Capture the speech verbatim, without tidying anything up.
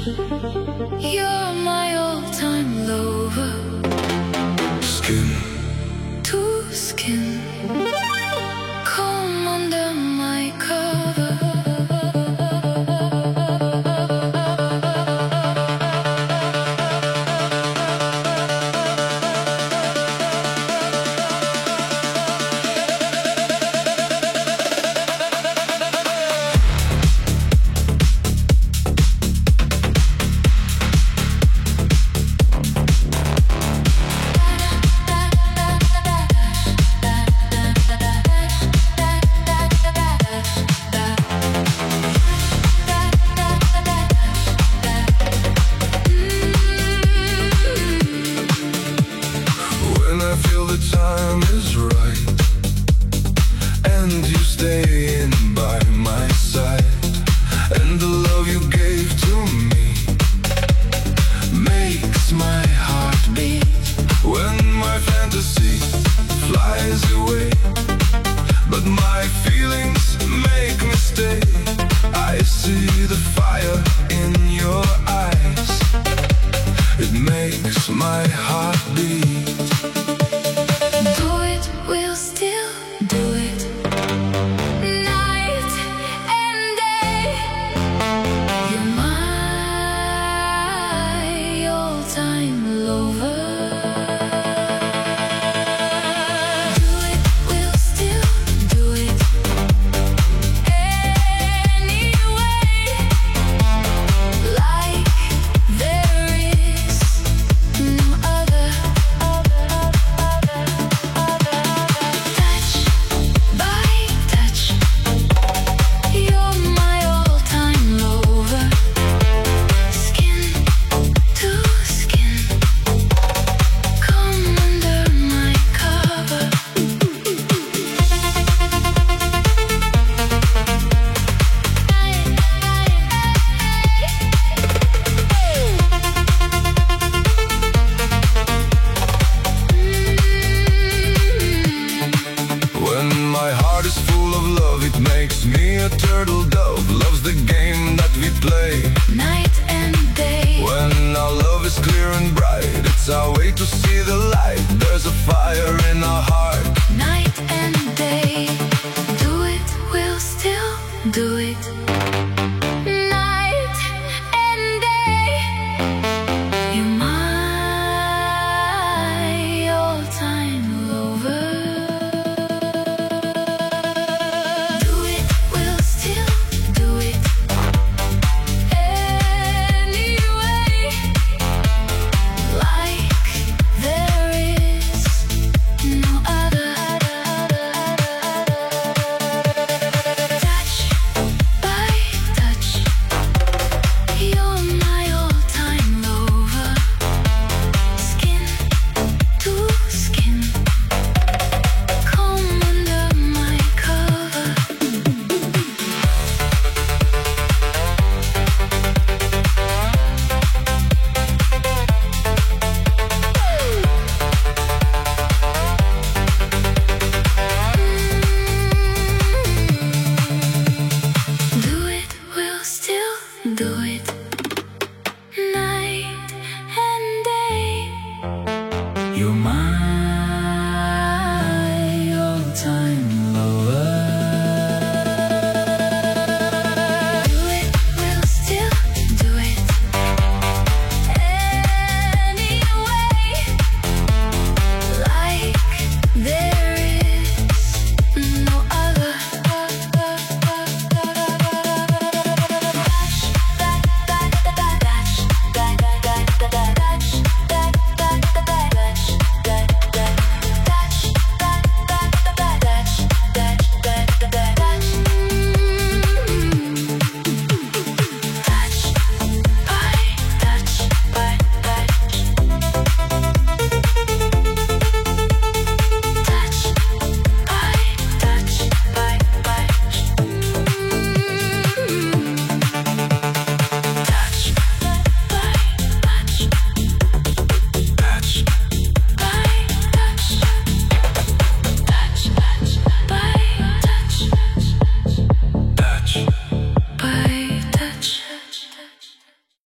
You're my all-time lover. Skin To skin. Come under my cover. Time is right, and you staying by my side, and the love you gave to me makes my heart beat. When my fantasy flies away, but my feelings make me stay. I see the fire in your eyes, it makes my heart beat. We'll still do it night and day. You're my all-time lover. Do it, we'll still do it anyway. Like there is no other. It makes me a turtle dove, loves the game that we play night and day. When our love is clear and bright, it's our way to see the light. There's a fire in our heart night and